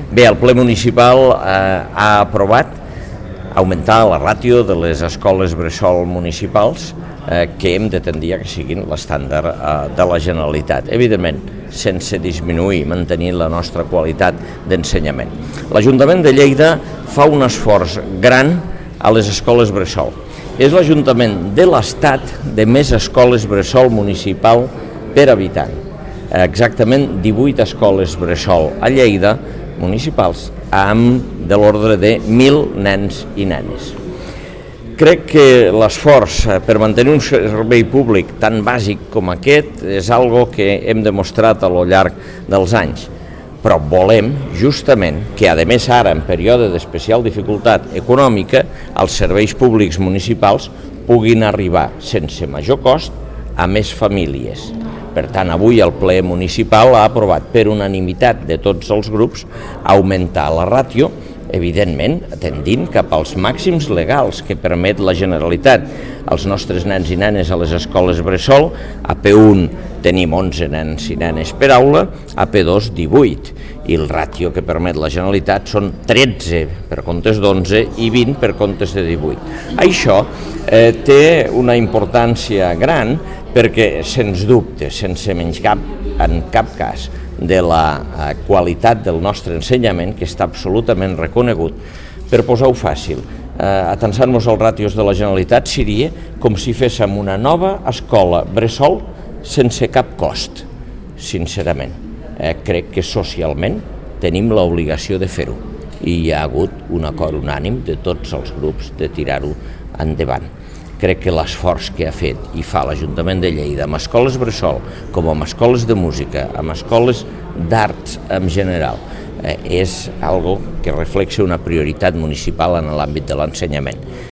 Bé, el ple municipal ha aprovat augmentar la ràtio de les escoles bressol municipals que hem de tendir a que siguin l'estàndard de la Generalitat. Evidentment, sense disminuir, mantenir la nostra qualitat d'ensenyament. L'Ajuntament de Lleida fa un esforç gran a les escoles bressol. És l'Ajuntament de l'Estat de més escoles bressol municipal per habitant. Exactament 18 escoles bressol a Lleida municipals amb de l'ordre de 1.000 nens i nenes. Crec que l'esforç per mantenir un servei públic tan bàsic com aquest és algo que hem demostrat a lo llarg dels anys, però volem justament que, a més ara en període d'especial dificultat econòmica, els serveis públics municipals puguin arribar sense major cost a més famílies. Per tant, avui el ple municipal ha aprovat per unanimitat de tots els grups augmentar la ràtio, evidentment tendint cap als màxims legals que permet la Generalitat. Els nostres nens i nenes a les escoles bressol, a P1 tenim 11 nens i nenes per aula, a P2 18, i el ràtio que permet la Generalitat són 13 per comptes d'11 i 20 per comptes de 18. Això té una importància gran perquè, sens dubte, sense menyscap en cap cas de la qualitat del nostre ensenyament, que està absolutament reconegut, per posar-ho fàcil, atansant-nos als ràtios de la Generalitat seria com si féssim una nova escola bressol sense cap cost, sincerament. Crec que socialment tenim l'obligació de fer-ho i hi ha hagut un acord unànim de tots els grups de tirar-ho endavant. Crec que l'esforç que ha fet i fa l'Ajuntament de Lleida amb escoles bressol, com amb escoles de música, amb escoles d'arts en general, és algo que reflexa una prioritat municipal en l'àmbit de l'ensenyament.